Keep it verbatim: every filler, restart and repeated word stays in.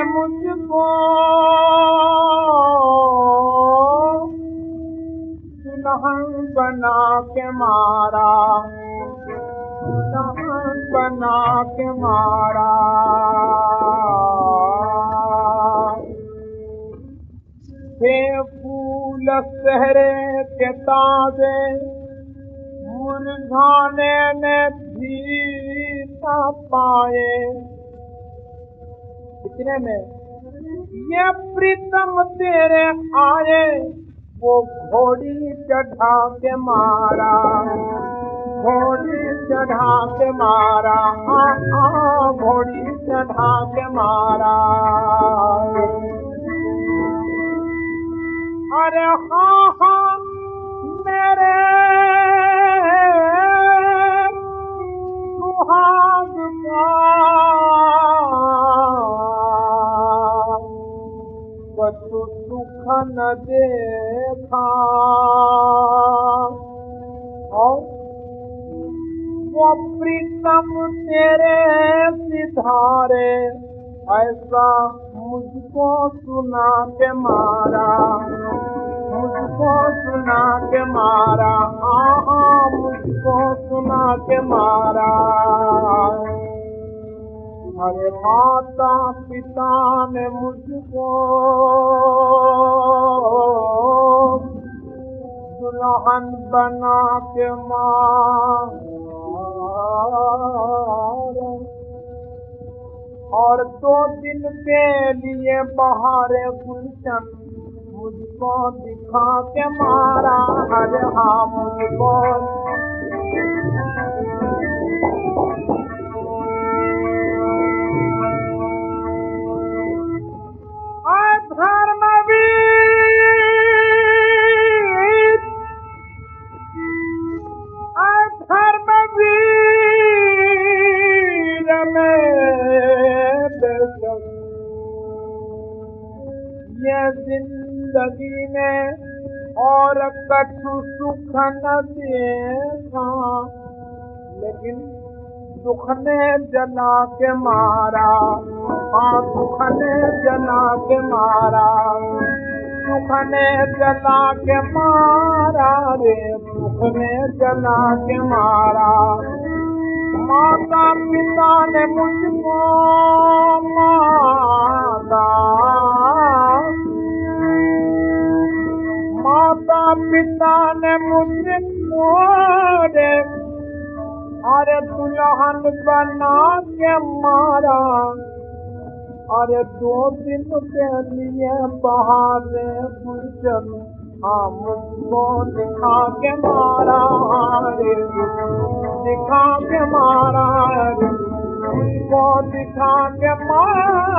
मुझको दुल्हन बना के मारा, दुल्हन बना के मारा। हे फूल सहरे के ताजे मुरझाने में भी ना पाए। इतने में ये प्रीतम तेरे आए, वो घोड़ी चढ़ा के मारा, घोड़ी चढ़ा के मारा, आ, आ, घोड़ी चढ़ा के मारा। अरे हाँ हाँ मेरे सुहाग का बचु सुख न देखा, और वो प्रीतम तेरे सिधारे ऐसा मुझको सुना के मारा, मुझको सुना के मारा, आहा मुझको सुना के मारा। अरे माता पिता ने मुझको दुल्हन बना के मारा, और दो दिन के लिए बहारे गुलशन मुझको दिखा के मारा। अरे हाँ मुझको धर्मवीर, धर्मवीर में ये जिंदगी में और कछु सुख न देखा, लेकिन दुख ने जला के मारा, हाँ दुख ने जला के मारा, दुख ने जला के मारा रे, दुख ने जला के मारा। माता पिता ने मुझको मारा, माता पिता ने मुझको रे अरे दुल्हन बना के मारा। अरे दो दिन के लिए बहारे गुलशन हाँ मुझको दिखा के मारा, रे दिखा के मारा, मुझको दिखा के मारा।